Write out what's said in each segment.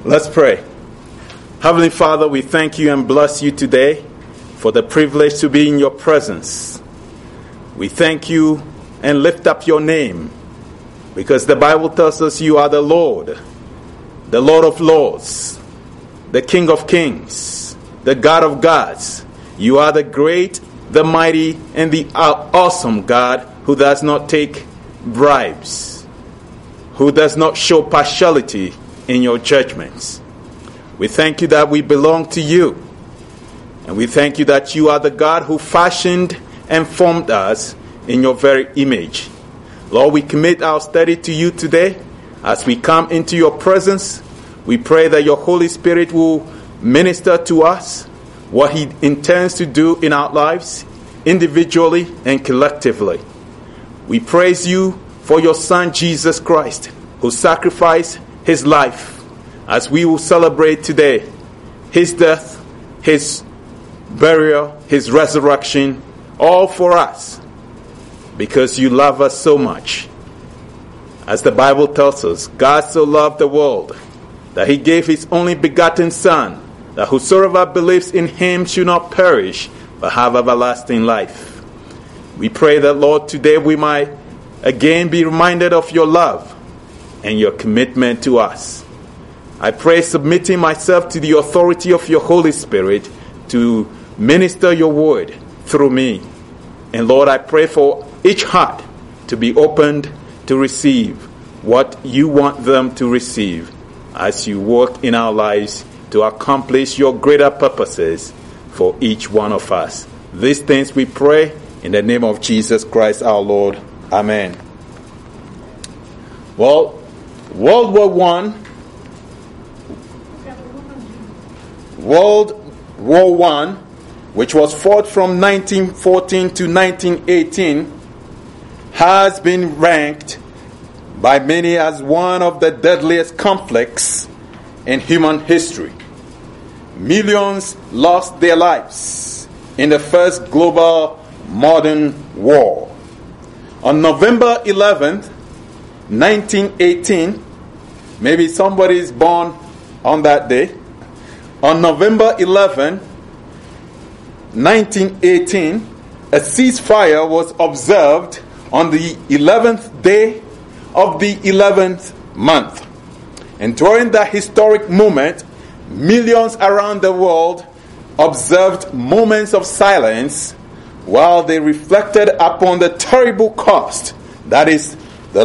Let's pray. Heavenly Father, we thank you and bless you today for the privilege to be in your presence. We thank you and lift up your name because the Bible tells us you are the Lord of Lords, the King of Kings, the God of gods. You are the great, the mighty, and the awesome God who does not take bribes, who does not show partiality in your judgments. We thank you that we belong to you. And we thank you that you are the God who fashioned and formed us in your very image. Lord, we commit our study to you today. As we come into your presence, we pray that your Holy Spirit will minister to us what he intends to do in our lives, individually and collectively. We praise you for your Son, Jesus Christ, who sacrificed his life as we will celebrate today his death, his burial, his resurrection, all for us because you love us so much. As the Bible tells us, God so loved the world that he gave his only begotten Son, that whosoever believes in him should not perish but have everlasting life. We pray that, Lord, today we might again be reminded of your love and your commitment to us. I pray, submitting myself to the authority of your Holy Spirit to minister your word through me. And Lord, I pray for each heart to be opened to receive what you want them to receive as you work in our lives to accomplish your greater purposes for each one of us. These things we pray in the name of Jesus Christ our Lord. Amen. Well, World War I, which was fought from 1914 to 1918, has been ranked by many as one of the deadliest conflicts in human history. Millions lost their lives in the first global modern war. On November 11th, 1918, maybe somebody is born on that day. On November 11, 1918, a ceasefire was observed on the 11th day of the 11th month. And during that historic moment, millions around the world observed moments of silence while they reflected upon the terrible cost that is the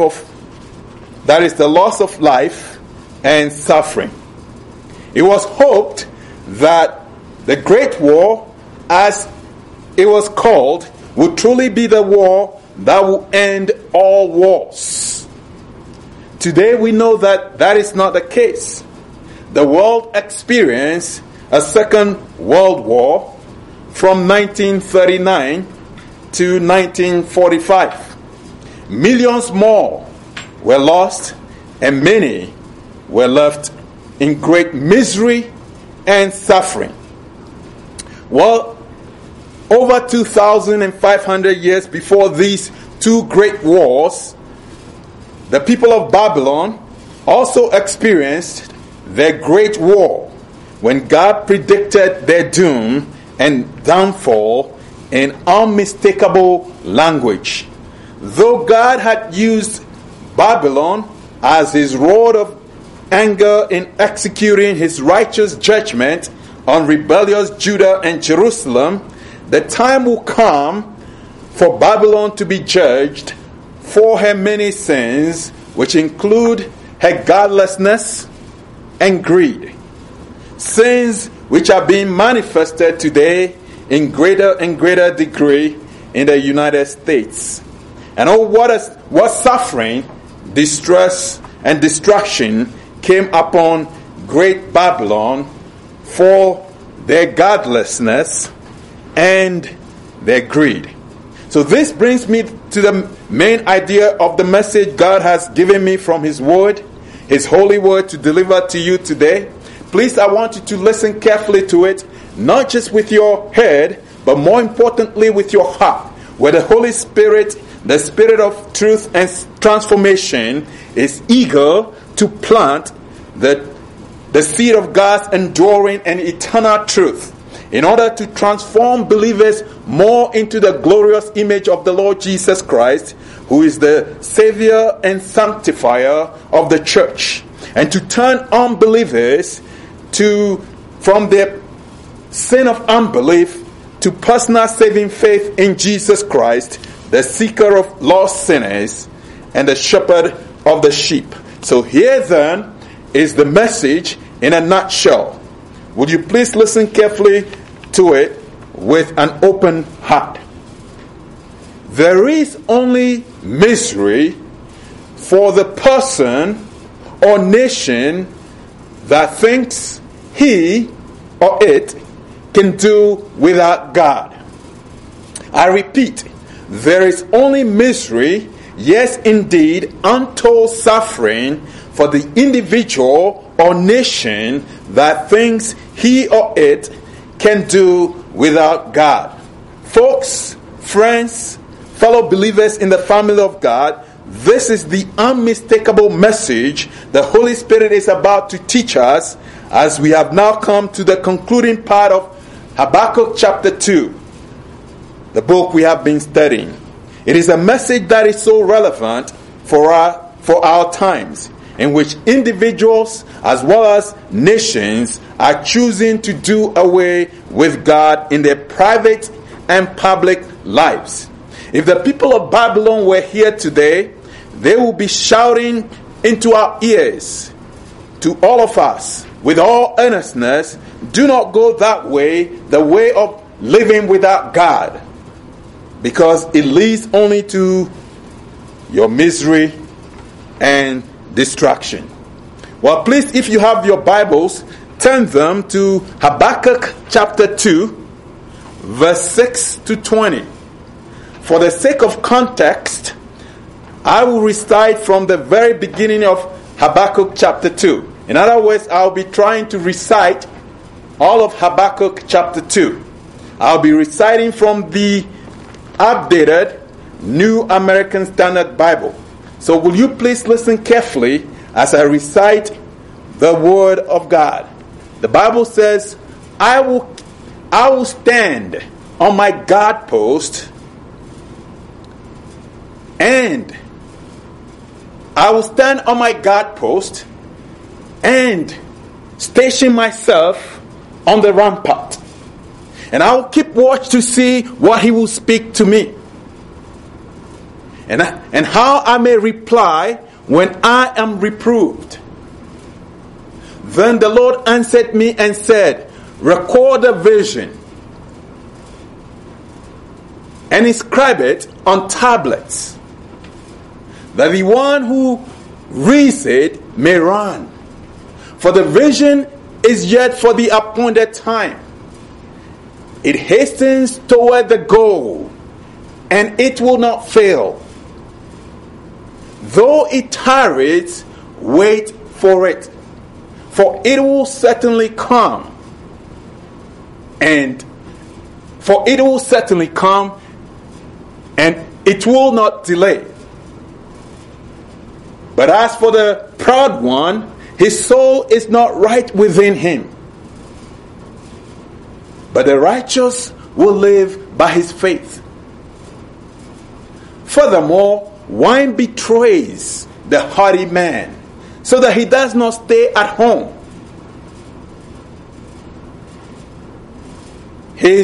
loss of life and suffering. It was hoped that the Great War, as it was called, would truly be the war that will end all wars. Today we know that that is not the case. The world experienced a Second World War from 1939 to 1945. Millions more were lost and many were left in great misery and suffering. Well, over 2,500 years before these two great wars, the people of Babylon also experienced their great war when God predicted their doom and downfall in unmistakable language. Though God had used Babylon as his rod of anger in executing his righteous judgment on rebellious Judah and Jerusalem, the time will come for Babylon to be judged for her many sins, which include her godlessness and greed. Sins which are being manifested today in greater and greater degree in the United States. And what suffering, distress, and destruction came upon great Babylon for their godlessness and their greed. So this brings me to the main idea of the message God has given me from his word, his holy word, to deliver to you today. Please, I want you to listen carefully to it, not just with your head, but more importantly with your heart, where the Holy Spirit, the Spirit of truth and transformation, is eager to plant the the seed of God's enduring and eternal truth, in order to transform believers more into the glorious image of the Lord Jesus Christ, who is the Savior and Sanctifier of the church, and to turn unbelievers from their sin of unbelief to personal saving faith in Jesus Christ, the seeker of lost sinners and the shepherd of the sheep. So here then is the message in a nutshell. Would you please listen carefully to it with an open heart? There is only misery for the person or nation that thinks he or it can do without God. I repeat, there is only misery, yes indeed, untold suffering for the individual or nation that thinks he or it can do without God. Folks, friends, fellow believers in the family of God, this is the unmistakable message the Holy Spirit is about to teach us as we have now come to the concluding part of Habakkuk chapter 2, the book we have been studying. It is a message that is so relevant for our times, in which individuals as well as nations are choosing to do away with God in their private and public lives. If the people of Babylon were here today, they will be shouting into our ears, to all of us, with all earnestness, do not go that way, the way of living without God, because it leads only to your misery and destruction. Well, please, if you have your Bibles, turn them to Habakkuk chapter 2, verse 6 to 20. For the sake of context, I will recite from the very beginning of Habakkuk chapter 2. In other words, I'll be trying to recite all of Habakkuk chapter 2. I'll be reciting from the updated New American Standard Bible. So will you please listen carefully as I recite the Word of God. The Bible says, I will stand on my guard post, and I will stand on my guard post and station myself on the rampart. And I will keep watch to see what he will speak to me, and how I may reply when I am reproved. Then the Lord answered me and said, record the vision and inscribe it on tablets, that the one who reads it may run. For the vision is yet for the appointed time. It hastens toward the goal, and it will not fail. Though it tarries, wait for it, for it will certainly come. And it will not delay. But as for the proud one, his soul is not right within him. But the righteous will live by his faith. Furthermore, wine betrays the haughty man, so that he does not stay at home. He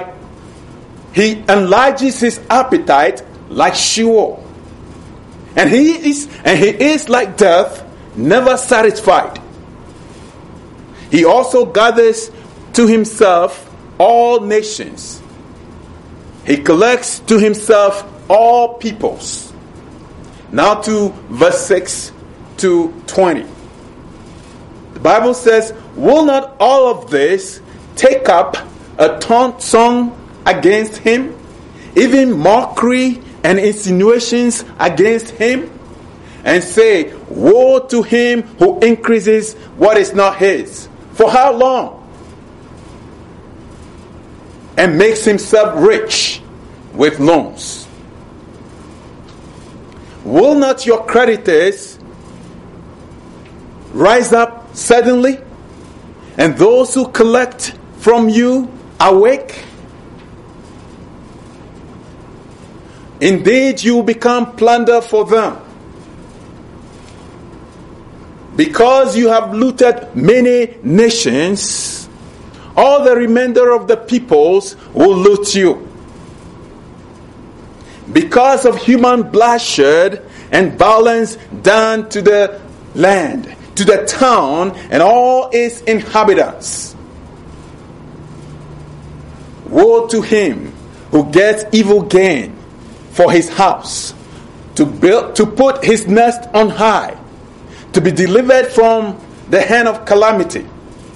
enlarges his appetite like Sheol, and he is like death, never satisfied. He also gathers to himself all nations. He collects to himself all peoples. Now to verse 6 to 20. The Bible says, will not all of this take up a taunt song against him, even mockery and insinuations against him, and say, woe to him who increases what is not his? For how long? And makes himself rich with loans. Will not your creditors rise up suddenly and those who collect from you awake? Indeed, you will become plunder for them. Because you have looted many nations, all the remainder of the peoples will loot you. Because of human bloodshed and violence done to the land, to the town and all its inhabitants. Woe to him who gets evil gain for his house, to put his nest on high, to be delivered from the hand of calamity.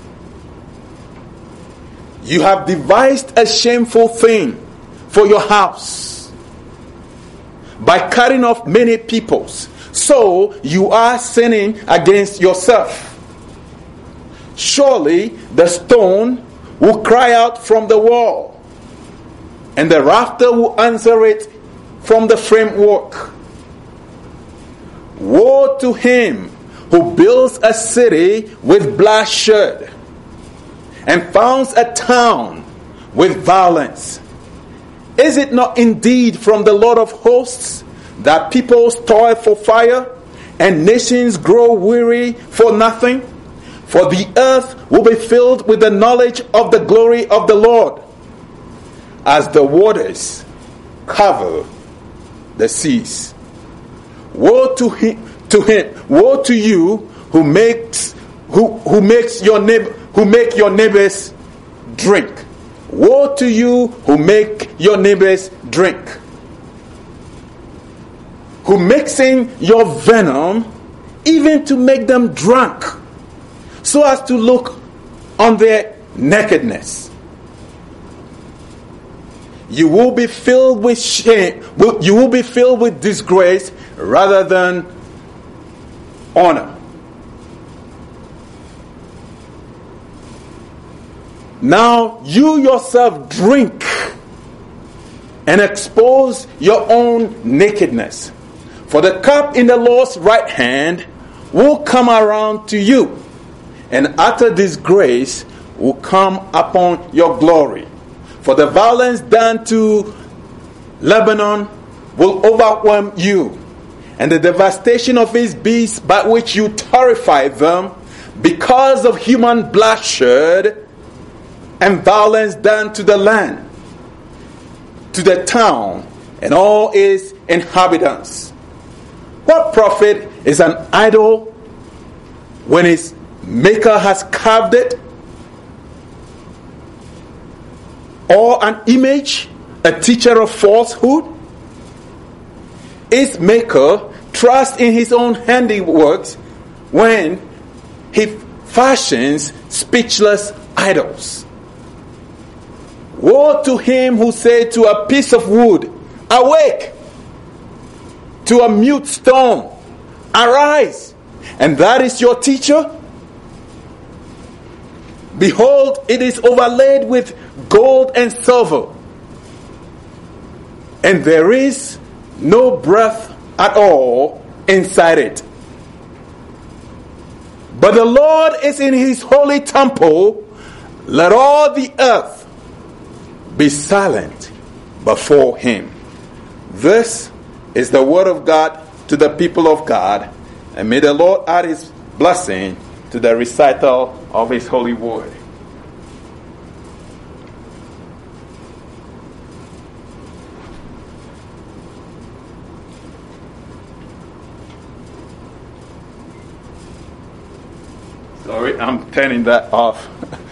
You have devised a shameful thing for your house by cutting off many peoples. So you are sinning against yourself. Surely the stone will cry out from the wall, and the rafter will answer it from the framework. Woe to him who builds a city with bloodshed and founds a town with violence. Is it not indeed from the Lord of hosts that peoples toil for fire and nations grow weary for nothing? For the earth will be filled with the knowledge of the glory of the Lord, as the waters cover the seas. Woe to him! Woe to you who make your neighbors drink. Woe to you who make your neighbors drink. Who mixing your venom even to make them drunk, so as to look on their nakedness. You will be filled with shame. You will be filled with disgrace rather than honor. Now you yourself drink and expose your own nakedness. For the cup in the Lord's right hand will come around to you, and utter disgrace will come upon your glory. For the violence done to Lebanon will overwhelm you, and the devastation of his beasts by which you terrify them, because of human bloodshed and violence done to the land, to the town and all its inhabitants. What profit is an idol when its maker has carved it? Or an image, a teacher of falsehood? Its maker trusts in his own handiworks when he fashions speechless idols. Woe to him who said to a piece of wood, awake! To a mute stone, arise! And that is your teacher? Behold, it is overlaid with gold and silver, and there is no breath at all inside it. But the Lord is in his holy temple. Let all the earth be silent before him. This is the word of God to the people of God, and may the Lord add his blessing to the recital of his holy word. Sorry, I'm turning that off.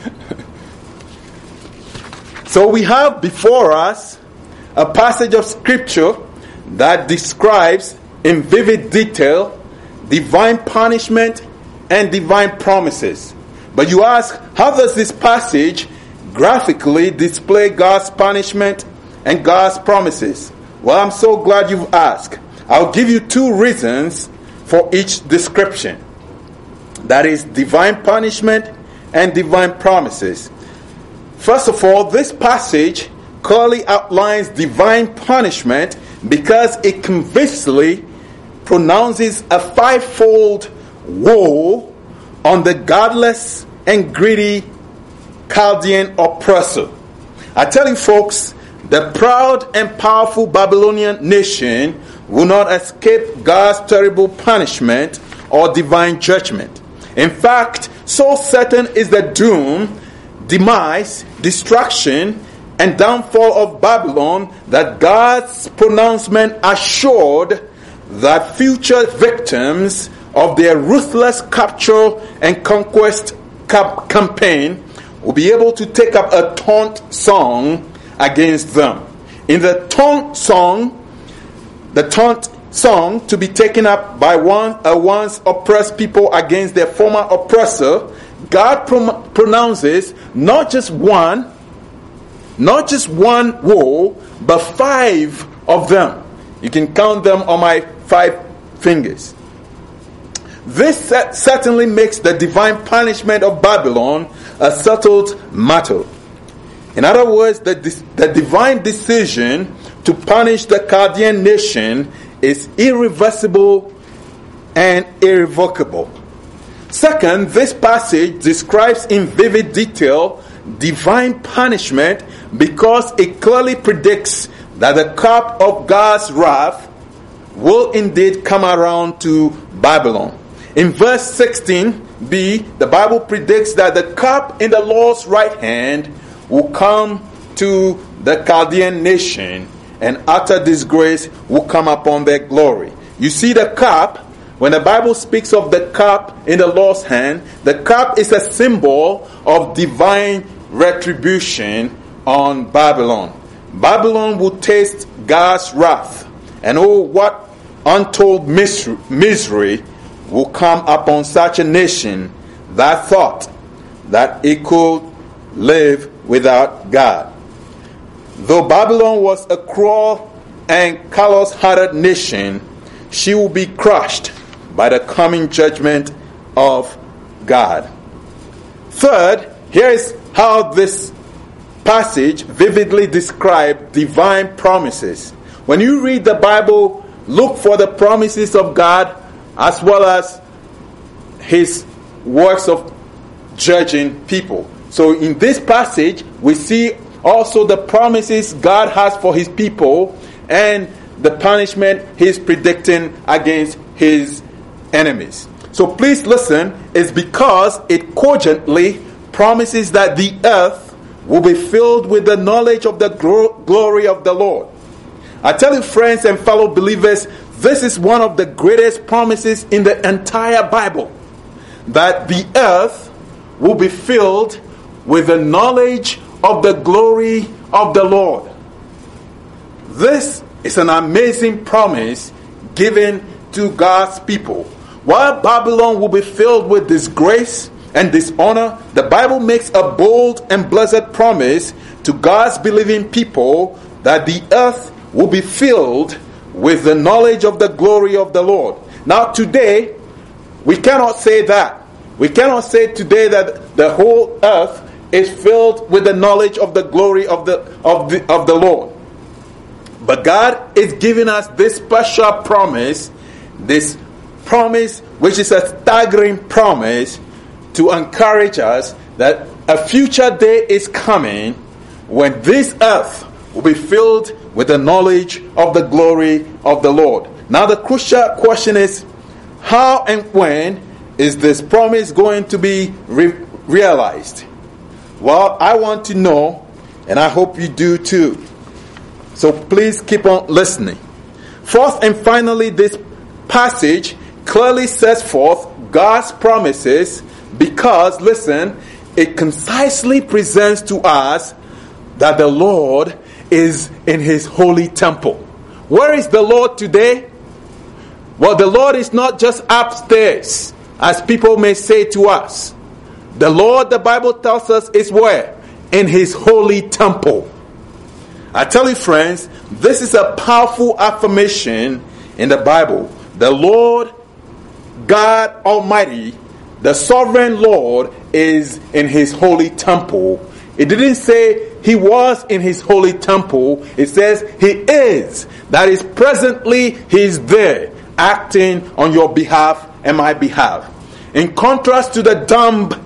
So we have before us a passage of scripture that describes in vivid detail divine punishment and divine promises. But you ask, how does this passage graphically display God's punishment and God's promises? Well, I'm so glad you've asked. I'll give you two reasons for each description. That is divine punishment and divine promises. First of all, this passage clearly outlines divine punishment because it convincingly pronounces a fivefold woe on the godless and greedy Chaldean oppressor. I tell you folks, the proud and powerful Babylonian nation will not escape God's terrible punishment or divine judgment. In fact, so certain is the doom, demise, destruction, and downfall of Babylon that God's pronouncement assured that future victims of their ruthless capture and conquest campaign will be able to take up a taunt song against them. In the taunt song to be taken up by once oppressed people against their former oppressor, God pronounces not just one woe, but 5 of them. You can count them on my 5 fingers. This certainly makes the divine punishment of Babylon a settled matter. In other words, the divine decision to punish the Chaldean nation is irreversible and irrevocable. Second, this passage describes in vivid detail divine punishment because it clearly predicts that the cup of God's wrath will indeed come around to Babylon. In verse 16b, the Bible predicts that the cup in the Lord's right hand will come to the Chaldean nation, and utter disgrace will come upon their glory. You see, the cup, when the Bible speaks of the cup in the Lord's hand, the cup is a symbol of divine retribution on Babylon. Babylon will taste God's wrath, and oh, what untold misery will come upon such a nation that thought that it could live without God. Though Babylon was a cruel and callous-hearted nation, she will be crushed by the coming judgment of God. Third, here is how this passage vividly describes divine promises. When you read the Bible, look for the promises of God as well as his works of judging people. So in this passage, we see also the promises God has for his people and the punishment he's predicting against his enemies. So please listen, it's because it cogently promises that the earth will be filled with the knowledge of the glory of the Lord. I tell you, friends and fellow believers, this is one of the greatest promises in the entire Bible, that the earth will be filled with the knowledge of the glory of the Lord. This is an amazing promise given to God's people. While Babylon will be filled with disgrace and dishonor, the Bible makes a bold and blessed promise to God's believing people that the earth will be filled with the knowledge of the glory of the Lord. Now today, we cannot say that. We cannot say today that the whole earth is filled with the knowledge of the glory of the Lord. But God is giving us this special promise, this promise which is a staggering promise to encourage us that a future day is coming when this earth will be filled with the knowledge of the glory of the Lord. Now the crucial question is, how and when is this promise going to be realized? Well, I want to know, and I hope you do too. So please keep on listening. Fourth and finally, this passage clearly sets forth God's promises because, listen, it concisely presents to us that the Lord is in his holy temple. Where is the Lord today? Well, the Lord is not just upstairs, as people may say to us. The Lord, the Bible tells us, is where? In his holy temple. I tell you, friends, this is a powerful affirmation in the Bible. The Lord, God Almighty, the sovereign Lord, is in his holy temple. It didn't say he was in his holy temple. It says he is. That is, presently he is there, acting on your behalf and my behalf. In contrast to the dumb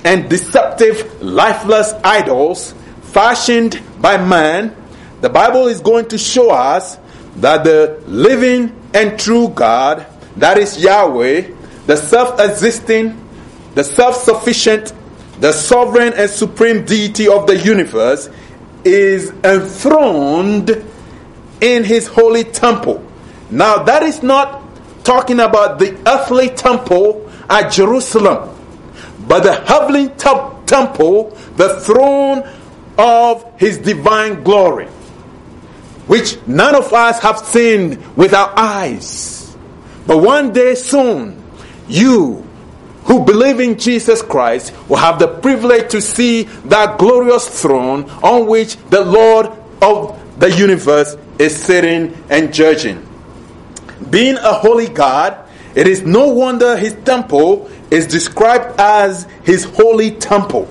and deceptive, lifeless idols fashioned by man, the Bible is going to show us that the living and true God, that is Yahweh, the self-existing, the self-sufficient, the sovereign and supreme deity of the universe, is enthroned in his holy temple. Now, that is not talking about the earthly temple at Jerusalem, but the heavenly temple, the throne of his divine glory, which none of us have seen with our eyes. But one day soon, you who believe in Jesus Christ will have the privilege to see that glorious throne on which the Lord of the universe is sitting and judging. Being a holy God, it is no wonder his temple is described as his holy temple.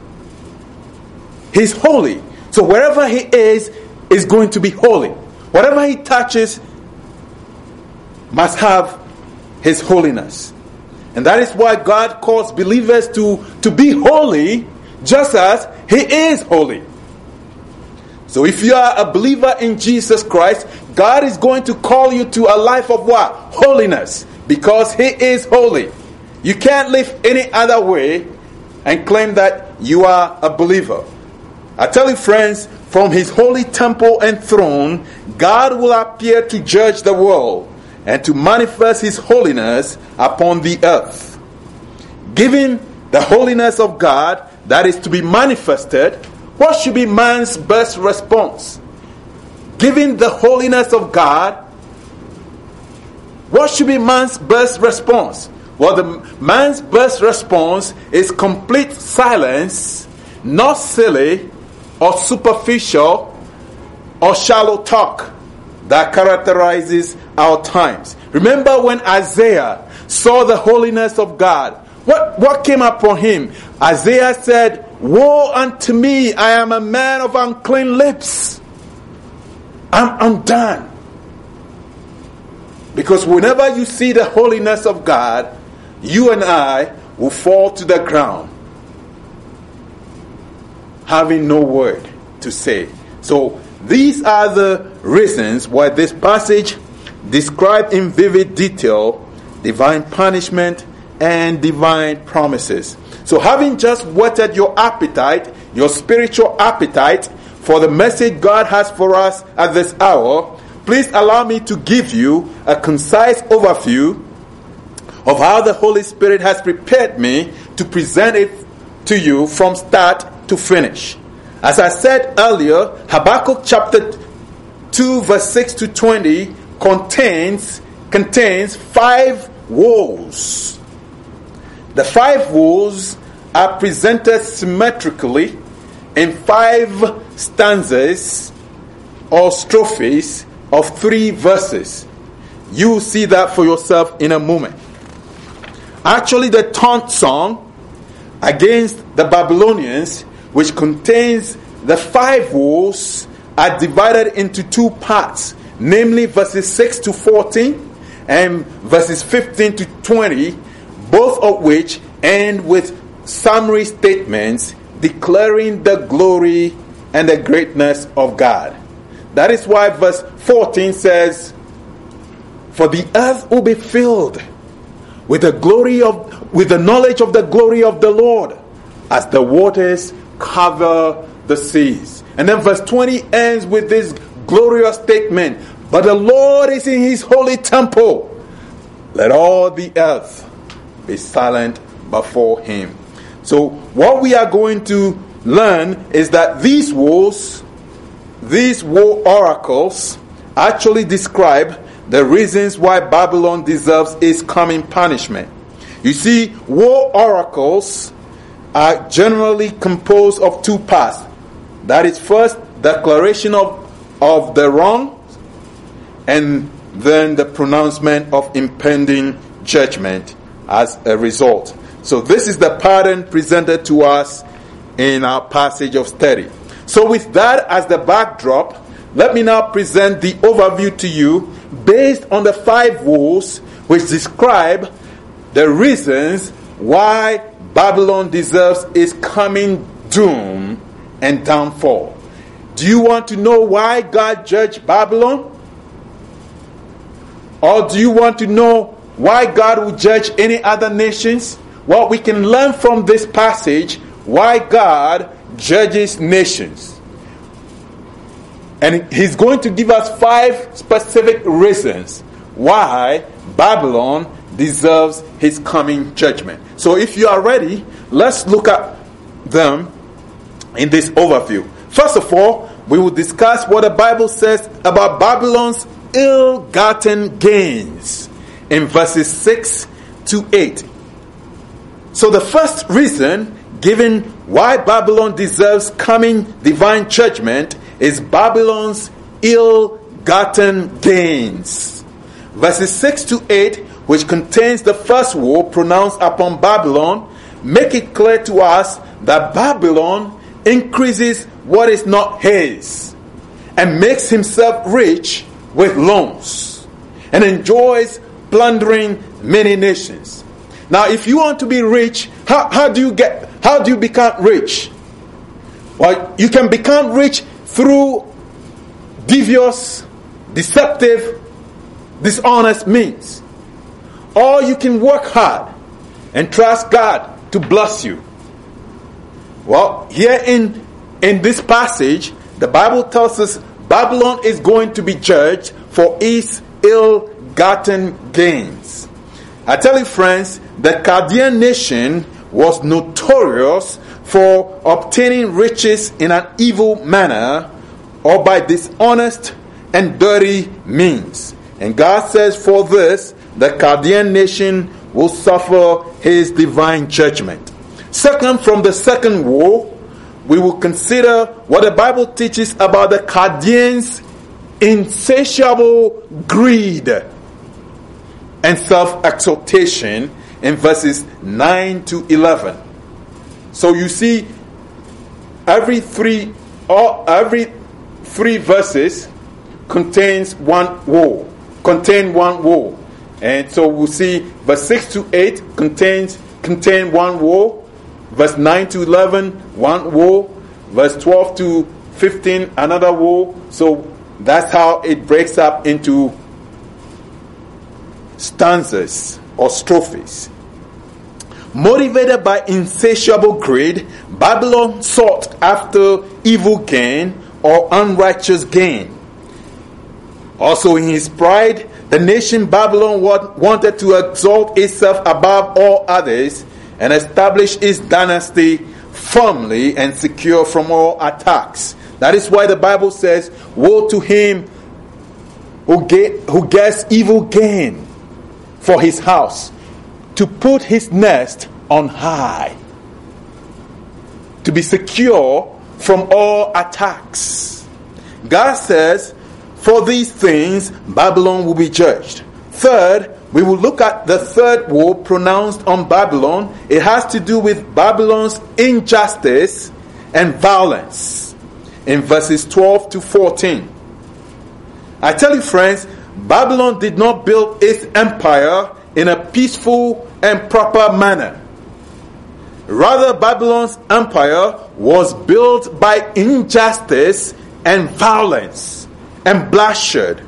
He's holy. So wherever he is going to be holy. Whatever he touches must have his holiness. And that is why God calls believers to be holy just as he is holy. So if you are a believer in Jesus Christ, God is going to call you to a life of what? Holiness. Because he is holy. You can't live any other way and claim that you are a believer. I tell you, friends, from his holy temple and throne, God will appear to judge the world and to manifest his holiness upon the earth. Given the holiness of God that is to be manifested, what should be man's best response? Given the holiness of God, what should be man's best response? Well, man's best response is complete silence, not silly or superficial or shallow talk that characterizes our times. Remember when Isaiah saw the holiness of God, what came upon him? Isaiah said, "Woe unto me, I am a man of unclean lips. I'm undone." Because whenever you see the holiness of God, you and I will fall to the ground, having no word to say. So these are the reasons why this passage describes in vivid detail divine punishment and divine promises. So having just whetted your appetite, your spiritual appetite for the message God has for us at this hour, please allow me to give you a concise overview of how the Holy Spirit has prepared me to present it to you from start to finish. As I said earlier, Habakkuk chapter 2 verse 6 to 20 contains 5 woes. The 5 woes are presented symmetrically in 5 stanzas or strophes of 3 verses. You will see that for yourself in a moment. Actually, the taunt song against the Babylonians, which contains the 5 woes, are divided into 2 parts, namely verses 6 to 14 and verses 15 to 20, both of which end with summary statements declaring the glory and the greatness of God. That is why verse 14 says, "For the earth will be filled with the knowledge of the glory of the Lord, as the waters cover the seas." And then verse 20 ends with this glorious statement, "But the Lord is in his holy temple. Let all the earth be silent before him." So what we are going to learn is that these woe oracles actually describe the reasons why Babylon deserves its coming punishment. You see, woe oracles are generally composed of 2 parts. That is, first, declaration of the wrong, and then the pronouncement of impending judgment as a result. So this is the pattern presented to us in our passage of study. So with that as the backdrop, let me now present the overview to you based on the 5 woes which describe the reasons why Babylon deserves its coming doom and downfall. Do you want to know why God judged Babylon? Or do you want to know why God will judge any other nations? Well, we can learn from this passage why God judges nations. And he's going to give us 5 specific reasons why Babylon deserves his coming judgment. So if you are ready, let's look at them in this overview. First of all, we will discuss what the Bible says about Babylon's ill-gotten gains in verses 6 to 8. So the first reason given why Babylon deserves coming divine judgment is Babylon's ill-gotten gains. Verses 6 to 8, which contains the first woe pronounced upon Babylon, make it clear to us that Babylon increases what is not his and makes himself rich with loans and enjoys plundering many nations. Now, if you want to be rich, how do you become rich? Well, you can become rich through devious, deceptive, dishonest means. Or you can work hard and trust God to bless you. Well, here in this passage, the Bible tells us Babylon is going to be judged for its ill-gotten gains. I tell you, friends, the Chaldean nation was notorious for obtaining riches in an evil manner or by dishonest and dirty means. And God says for this, the Chaldean nation will suffer his divine judgment. Second, from the second woe, we will consider what the Bible teaches about the Chaldeans' insatiable greed and self-exaltation in verses 9 to 11. So you see, every three verses contain one woe. And so we'll see verse 6 to 8 contain one woe. Verse 9 to 11, one woe. Verse 12 to 15, another woe. So that's how it breaks up into stanzas or strophes. Motivated by insatiable greed, Babylon sought after evil gain or unrighteous gain. Also in his pride, the nation Babylon wanted to exalt itself above all others and establish its dynasty firmly and secure from all attacks. That is why the Bible says, woe to him who gets evil gain for his house, to put his nest on high, to be secure from all attacks. God says, for these things Babylon will be judged. Third, we will look at the third woe pronounced on Babylon. It has to do with Babylon's injustice and violence in verses 12 to 14. I tell you, friends, Babylon did not build its empire in a peaceful and proper manner. Rather, Babylon's empire was built by injustice and violence and bloodshed.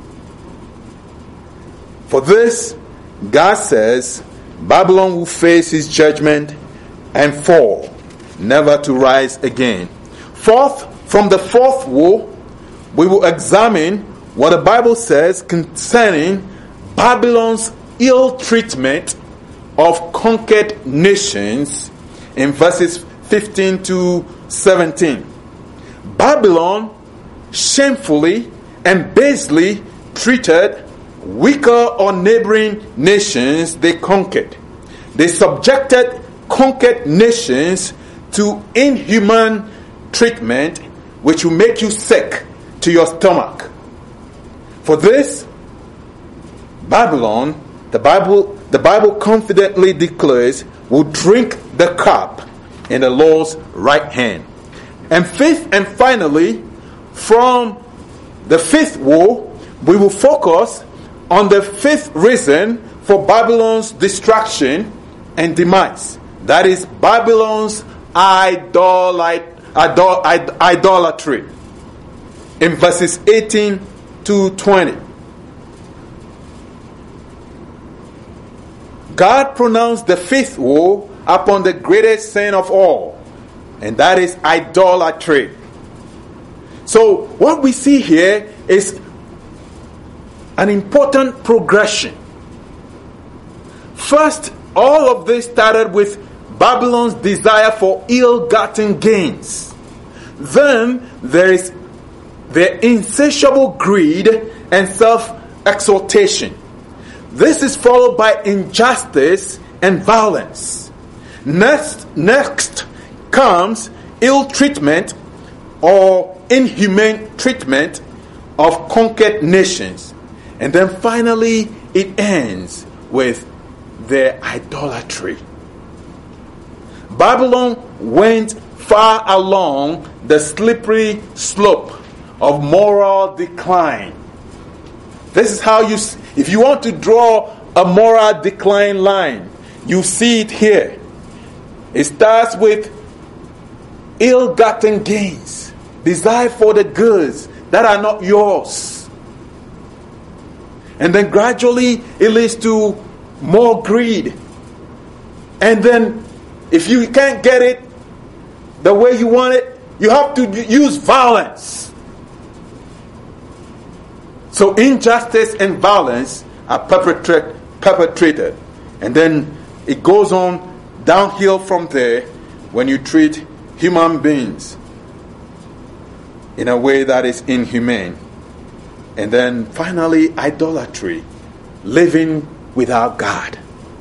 For this, God says, Babylon will face his judgment and fall, never to rise again. Fourth, from the fourth woe, we will examine what the Bible says concerning Babylon's ill treatment of conquered nations in verses 15 to 17. Babylon shamefully and basely treated weaker or neighboring nations they conquered. They subjected conquered nations to inhuman treatment which will make you sick to your stomach. For this, Babylon, the Bible confidently declares, will drink the cup in the Lord's right hand. And fifth and finally, from the fifth woe, we will focus on the fifth reason for Babylon's destruction, and demise. That is Babylon's idolatry. In verses 18 to 20. God pronounced the fifth woe upon the greatest sin of all, and that is idolatry. So what we see here is an important progression. First, all of this started with Babylon's desire for ill-gotten gains. Then there is their insatiable greed and self-exaltation. This is followed by injustice and violence. Next comes ill treatment or inhumane treatment of conquered nations. And then finally it ends with their idolatry. Babylon went far along the slippery slope of moral decline. This is how if you want to draw a moral decline line, you see it here. It starts with ill-gotten gains, desire for the goods that are not yours. And then gradually it leads to more greed. And then if you can't get it the way you want it, you have to use violence. So injustice and violence are perpetrated. And then it goes on downhill from there when you treat human beings in a way that is inhumane. And then finally, idolatry, living without God.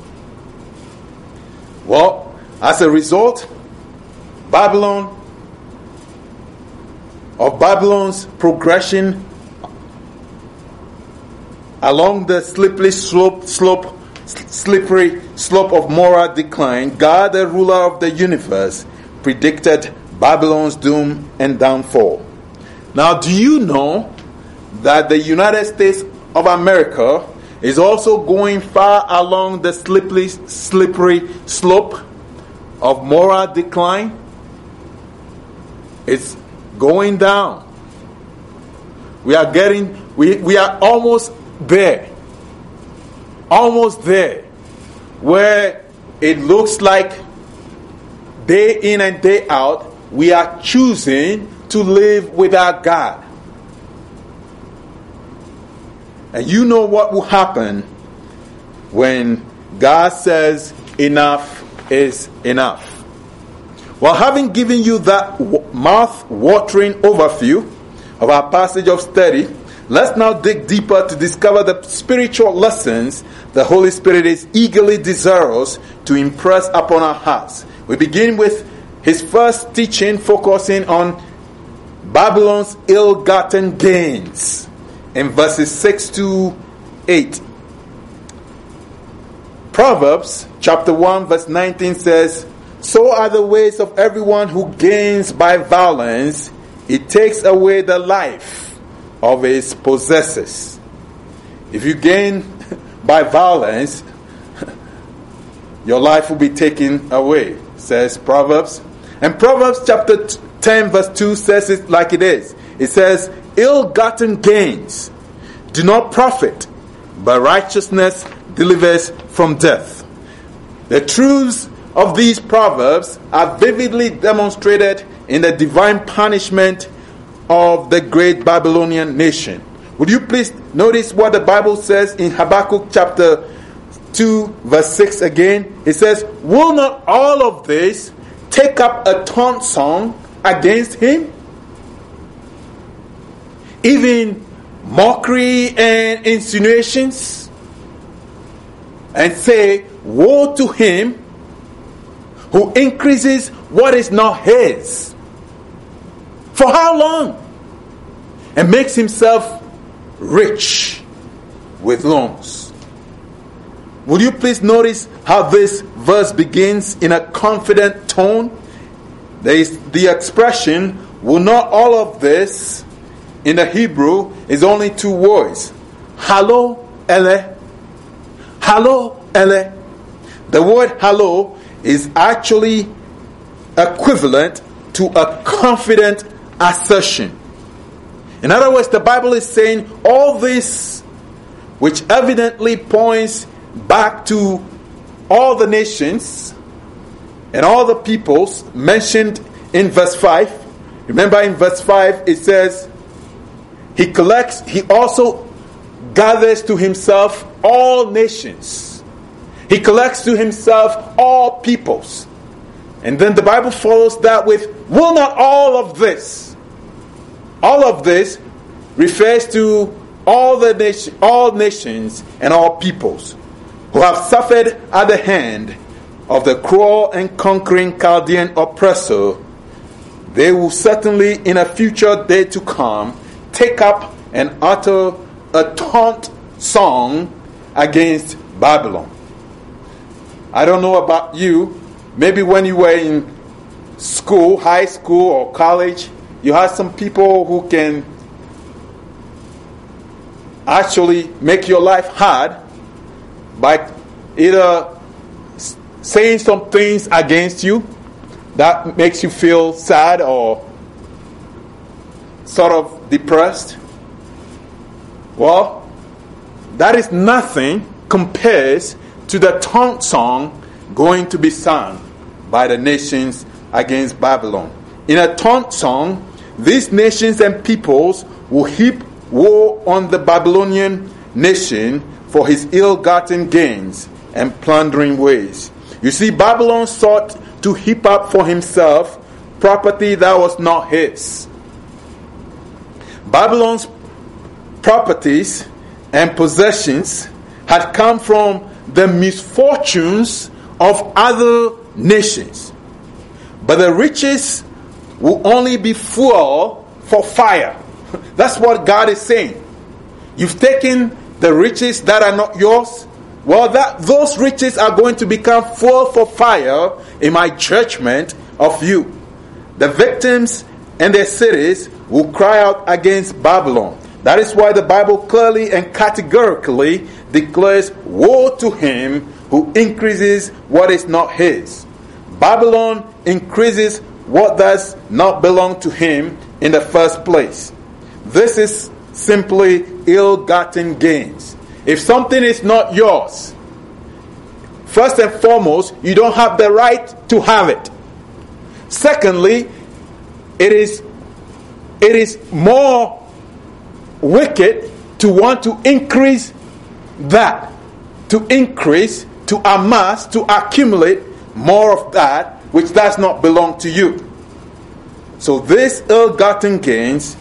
Well, as a result, Babylon's progression along the slippery slope of moral decline, God, the ruler of the universe, predicted Babylon's doom and downfall. Now, do you know that the United States of America is also going far along the slippery slope of moral decline? It's going down. We are almost there, where it looks like day in and day out we are choosing to live without God. And you know what will happen when God says enough is enough. Well, having given you that mouth-watering overview of our passage of study, let's now dig deeper to discover the spiritual lessons the Holy Spirit is eagerly desirous to impress upon our hearts. We begin with his first teaching, focusing on Babylon's ill-gotten gains in verses 6 to 8. Proverbs chapter 1 verse 19 says, "So are the ways of everyone who gains by violence. It takes away the life of his possessors." If you gain by violence, your life will be taken away, says Proverbs. And Proverbs chapter 10 verse 2 says it like it is. It says, "Ill-gotten gains do not profit, but righteousness delivers from death." The truths of these proverbs are vividly demonstrated in the divine punishment of the great Babylonian nation. Would you please notice what the Bible says in Habakkuk chapter 2 verse 6 again? It says, "Will not all of this take up a taunt song against him? Even mockery and insinuations? And say, woe to him who increases what is not his. For how long? And makes himself rich with loans." Would you please notice how this verse begins in a confident tone? There is the expression, "will not all of this," in the Hebrew is only two words. Halo ele. Halo ele. The word hallow is actually equivalent to a confident assertion. In other words, the Bible is saying all this, which evidently points back to all the nations and all the peoples mentioned in verse 5. Remember in verse 5 it says, he also gathers to himself all nations. He collects to himself all peoples. And then the Bible follows that with, will not all of this refers to all nations and all peoples who have suffered at the hand of the cruel and conquering Chaldean oppressor. They will certainly in a future day to come take up and utter a taunt song against Babylon. I don't know about you. Maybe when you were in school, high school or college, you had some people who can actually make your life hard by either saying some things against you that makes you feel sad or sort of depressed. Well, that is nothing compares to the taunt song going to be sung by the nations against Babylon. In a taunt song, these nations and peoples will heap woe on the Babylonian nation for his ill-gotten gains and plundering ways. You see, Babylon sought to heap up for himself property that was not his. Babylon's properties and possessions had come from the misfortunes of other nations. But the riches will only be fuel for fire. That's what God is saying. You've taken the riches that are not yours. Well, those riches are going to become fuel for fire in my judgment of you. The victims and their cities will cry out against Babylon. That is why the Bible clearly and categorically declares, woe to him who increases what is not his. Babylon increases what does not belong to him in the first place. This is simply ill-gotten gains. If something is not yours, first and foremost, you don't have the right to have it. Secondly, it is more wicked to want to increase that, to amass, to accumulate more of that which does not belong to you. So these ill-gotten gains,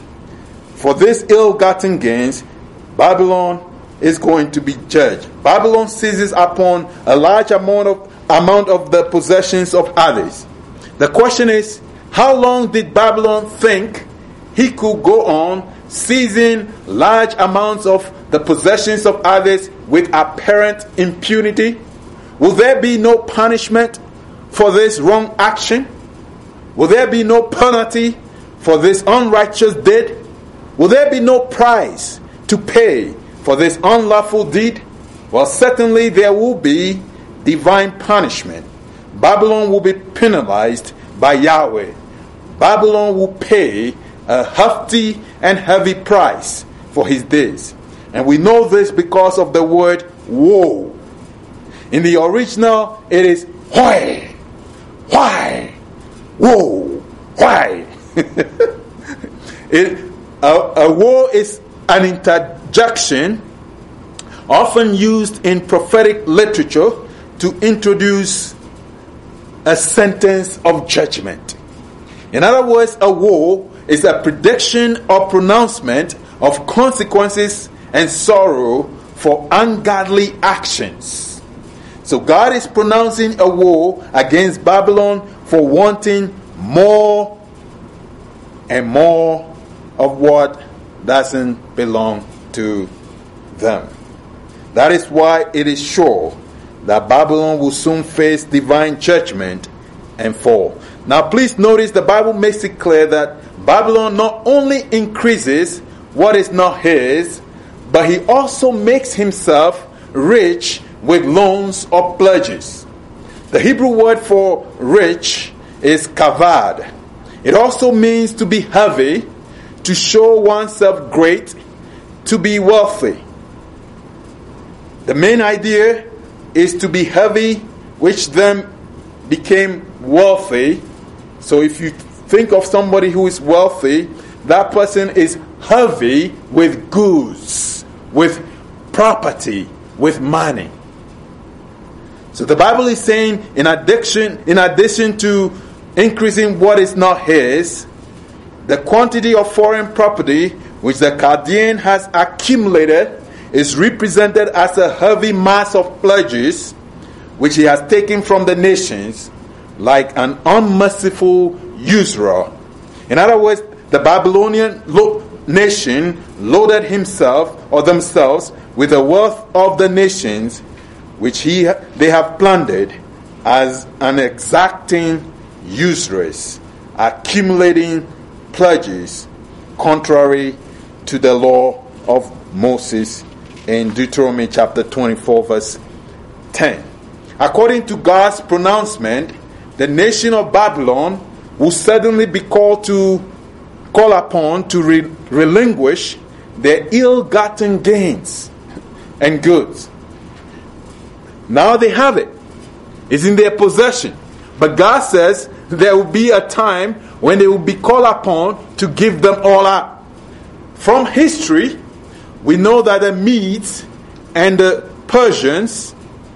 Babylon is going to be judged. Babylon seizes upon a large amount of the possessions of others. The question is, how long did Babylon think he could go on seizing large amounts of the possessions of others with apparent impunity? Will there be no punishment for this wrong action? Will there be no penalty for this unrighteous deed? Will there be no price to pay for this unlawful deed? Well, certainly there will be divine punishment. Babylon will be penalized by Yahweh. Babylon will pay a hefty and heavy price for his deeds. And we know this because of the word woe. In the original, it is why, woe, why. A woe is an interjection often used in prophetic literature to introduce a sentence of judgment. In other words, a woe is a prediction or pronouncement of consequences and sorrow for ungodly actions. So God is pronouncing a woe against Babylon for wanting more and more of what doesn't belong to them. That is why it is sure that Babylon will soon face divine judgment and fall. Now please notice the Bible makes it clear that Babylon not only increases what is not his, but he also makes himself rich with loans or pledges. The Hebrew word for rich is kavod. It also means to be heavy, to show oneself great, to be wealthy. The main idea is to be heavy, which then became wealthy. So if you think of somebody who is wealthy, that person is heavy with goods, with property, with money. So the Bible is saying, in addition to increasing what is not his, the quantity of foreign property which the Chaldean has accumulated is represented as a heavy mass of pledges which he has taken from the nations, like an unmerciful usurer. In other words, the Babylonian nation loaded himself or themselves with the wealth of the nations which they have plundered as an exacting usurers, accumulating pledges contrary to the law of Moses in Deuteronomy chapter 24 verse 10. According to God's pronouncement, the nation of Babylon will suddenly be called upon to relinquish their ill-gotten gains and goods. Now they have it. It's in their possession. But God says there will be a time when they will be called upon to give them all up. From history, we know that the Medes and the Persians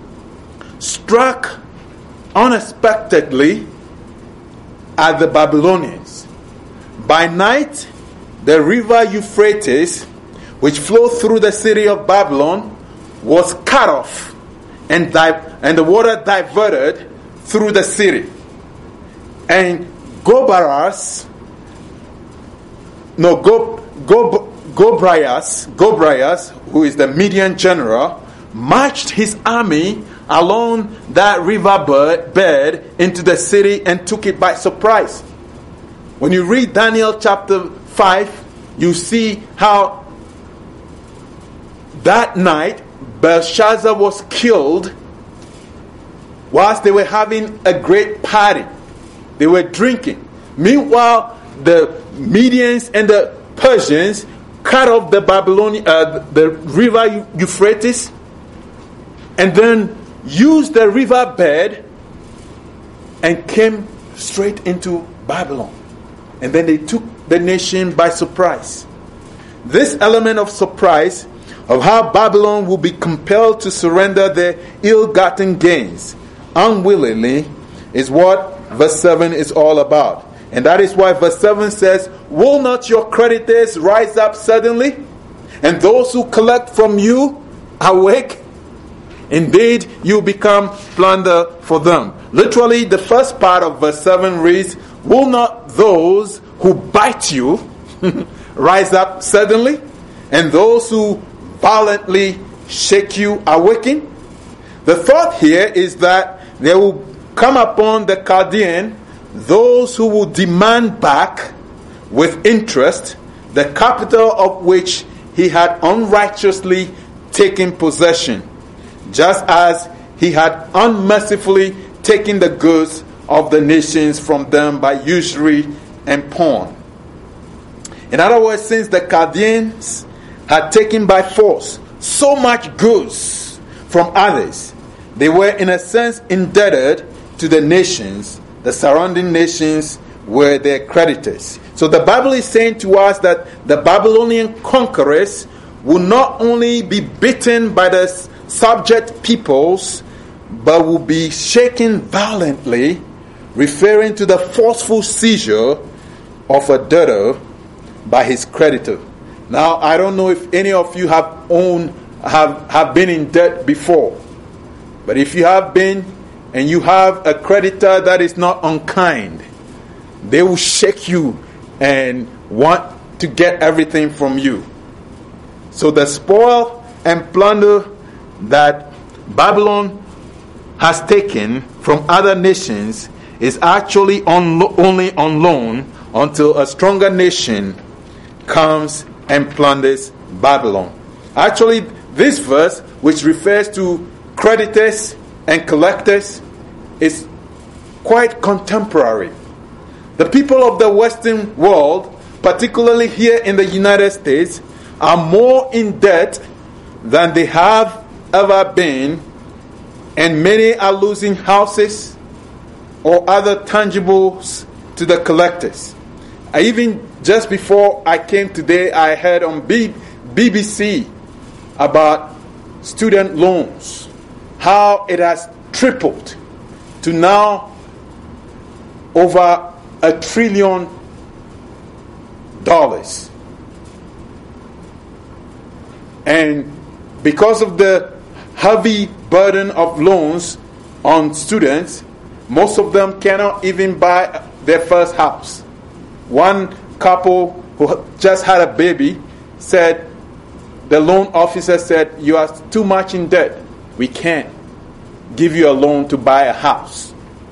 struck unexpectedly at the Babylonians. By night, the river Euphrates, which flowed through the city of Babylon, was cut off, and the water diverted through the city. And Gobryas, who is the Median general, marched his army along that river bed into the city and took it by surprise. When you read Daniel chapter 5, you see how that night Belshazzar was killed whilst they were having a great party. They were drinking. Meanwhile, the Medians and the Persians cut off the river Euphrates and then used the river bed and came straight into Babylon. And then they took the nation by surprise. This element of surprise of how Babylon will be compelled to surrender their ill-gotten gains unwillingly is what verse 7 is all about. And that is why verse 7 says, "Will not your creditors rise up suddenly, and those who collect from you awake? Indeed, you become plunder for them." Literally, the first part of verse 7 reads, "Will not those who bite you rise up suddenly, and those who violently shake you awaken?" The thought here is that there will come upon the Chaldean those who will demand back with interest the capital of which he had unrighteously taken possession, just as he had unmercifully taken the goods of the nations from them by usury and pawn. In other words, since the Chaldeans had taken by force so much goods from others, they were in a sense indebted to the nations. The surrounding nations were their creditors. So the Bible is saying to us that the Babylonian conquerors will not only be beaten by the subject peoples, but will be shaken violently, referring to the forceful seizure of a debtor by his creditor. Now, I don't know if any of you have been in debt before, but if you have been, and you have a creditor that is not unkind, they will shake you and want to get everything from you. So the spoil and plunder that Babylon has taken from other nations is actually only on loan until a stronger nation comes and plunders Babylon. Actually, this verse, which refers to creditors and collectors, is quite contemporary. The people of the Western world, particularly here in the United States, are more in debt than they have ever been, and many are losing houses or other tangibles to the collectors. Even just before I came today, I heard on BBC about student loans, how it has tripled to now over $1 trillion. And because of the heavy burden of loans on students, most of them cannot even buy their first house. One couple who just had a baby said, the loan officer said, you are too much in debt. We can't give you a loan to buy a house.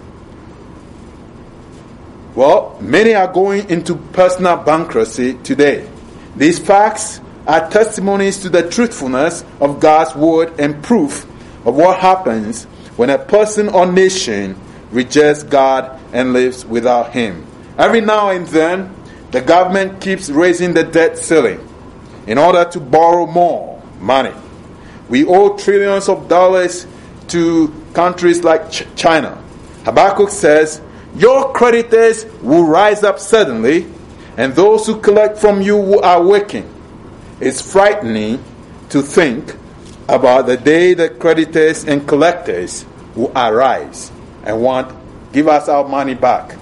Well, many are going into personal bankruptcy today. These facts are testimonies to the truthfulness of God's word and proof of what happens when a person or nation rejects God and lives without Him. Every now and then, the government keeps raising the debt ceiling in order to borrow more money. We owe trillions of dollars to countries like China. Habakkuk says, your creditors will rise up suddenly, and those who collect from you are waking. It's frightening to think about the day the creditors and collectors will arise and give us our money back.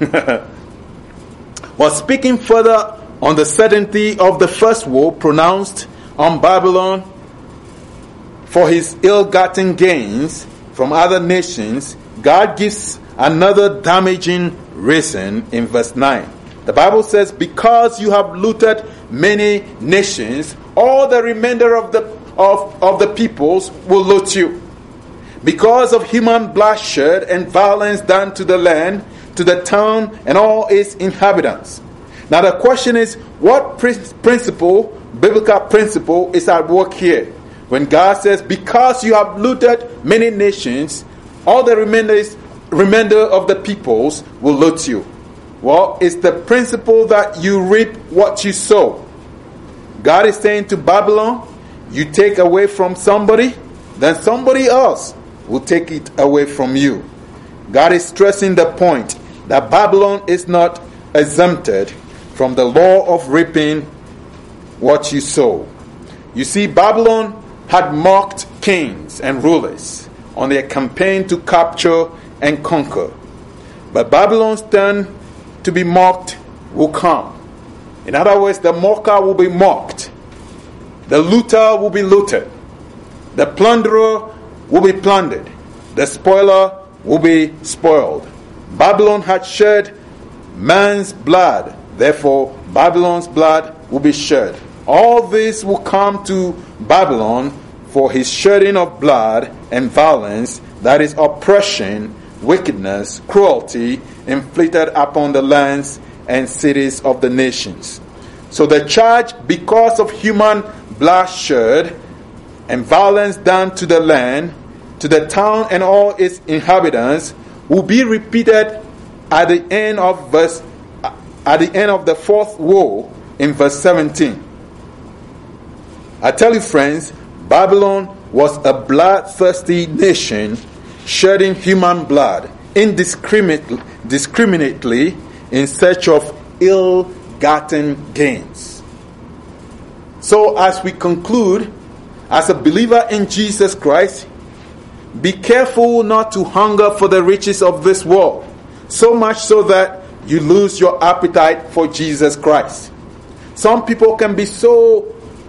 Well, speaking further on the certainty of the first woe pronounced on Babylon for his ill-gotten gains from other nations, God gives another damaging reason in verse 9. The Bible says, because you have looted many nations, all the remainder of the peoples will loot you. Because of human bloodshed and violence done to the land, to the town and all its inhabitants. Now the question is, what biblical principle is at work here? When God says, because you have looted many nations, all the remainder of the peoples will loot you. Well, it's the principle that you reap what you sow. God is saying to Babylon, you take away from somebody, then somebody else will take it away from you. God is stressing the point that Babylon is not exempted from the law of reaping what you sow. You see, Babylon had mocked kings and rulers on their campaign to capture and conquer. But Babylon's turn to be mocked will come. In other words, the mocker will be mocked. The looter will be looted. The plunderer will be plundered. The spoiler will be spoiled. Babylon had shed man's blood. Therefore, Babylon's blood will be shed. All this will come to Babylon for his shedding of blood and violence, that is oppression, wickedness, cruelty, inflicted upon the lands and cities of the nations. So the charge, because of human bloodshed and violence done to the land, to the town and all its inhabitants, will be repeated at the end of the fourth woe in verse 17. I tell you, friends, Babylon was a bloodthirsty nation, shedding human blood indiscriminately in search of ill-gotten gains. So as we conclude, as a believer in Jesus Christ, be careful not to hunger for the riches of this world, so much so that you lose your appetite for Jesus Christ. Some people can be so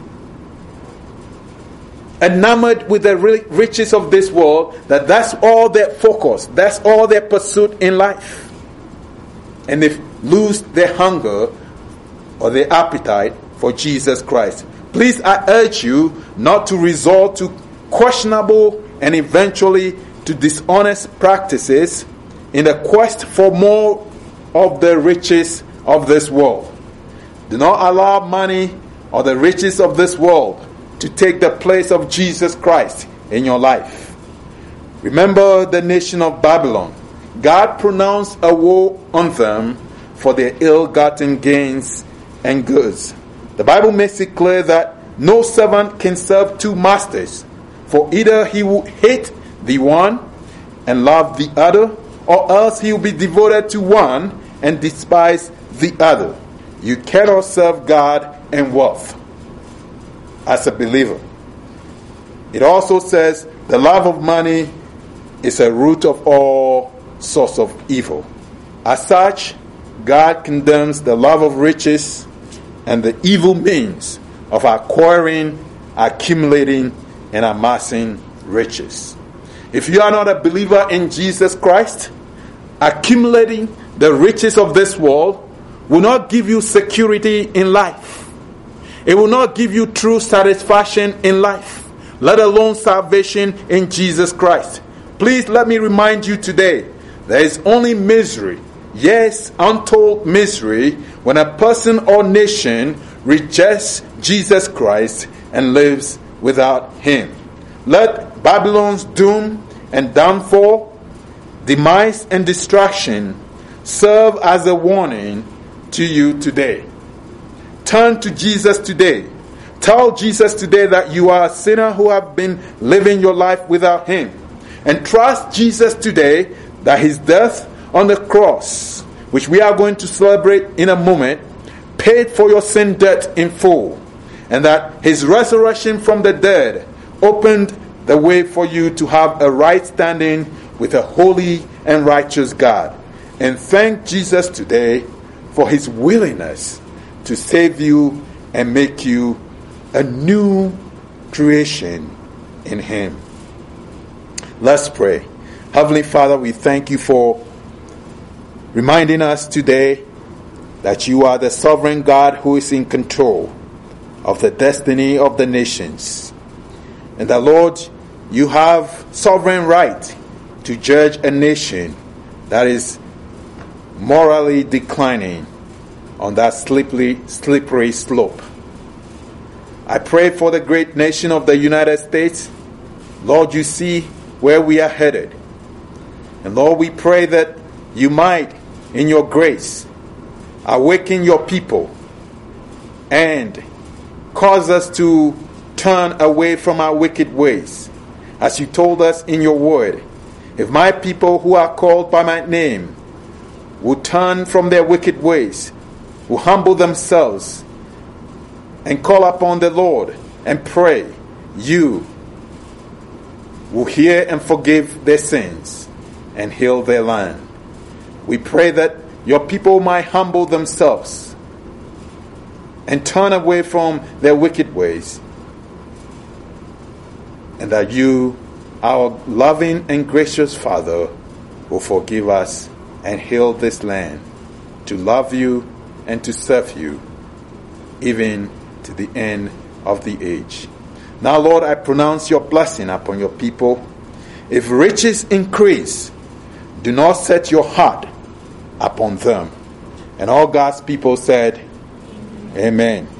enamored with the riches of this world that that's all their focus, that's all their pursuit in life. And they lose their hunger or their appetite for Jesus Christ. Please, I urge you not to resort to questionable and eventually to dishonest practices in the quest for more of the riches of this world. Do not allow money or the riches of this world to take the place of Jesus Christ in your life. Remember the nation of Babylon. God pronounced a woe on them for their ill-gotten gains and goods. The Bible makes it clear that no servant can serve two masters, for either he will hate the one and love the other, or else he will be devoted to one and despise the other. You cannot serve God and wealth as a believer. It also says the love of money is a root of all sorts of evil. As such, God condemns the love of riches and the evil means of acquiring, accumulating, and amassing riches. If you are not a believer in Jesus Christ, accumulating the riches of this world will not give you security in life. It will not give you true satisfaction in life, let alone salvation in Jesus Christ. Please let me remind you today, there is only misery, yes, untold misery, when a person or nation rejects Jesus Christ and lives without Him. Let Babylon's doom and downfall, demise and destruction serve as a warning to you today. Turn to Jesus today. Tell Jesus today that you are a sinner who have been living your life without Him. And trust Jesus today that His death on the cross, which we are going to celebrate in a moment, paid for your sin debt in full. And that His resurrection from the dead opened the way for you to have a right standing with a holy and righteous God. And thank Jesus today for His willingness to save you and make you a new creation in Him. Let's pray. Heavenly Father, we thank you for reminding us today that you are the sovereign God who is in control of the destiny of the nations. And that, Lord, you have sovereign right to judge a nation that is morally declining on that slippery slope. I pray for the great nation of the United States. Lord, you see where we are headed. And Lord, we pray that you might, in your grace, awaken your people and cause us to turn away from our wicked ways. As you told us in your word, if my people who are called by my name will turn from their wicked ways, will humble themselves and call upon the Lord and pray, you will hear and forgive their sins and heal their land. We pray that your people might humble themselves and turn away from their wicked ways, and that you, our loving and gracious Father, will forgive us and heal this land to love you and to serve you even to the end of the age. Now, Lord, I pronounce your blessing upon your people. If riches increase, do not set your heart upon them. And all God's people said, Amen.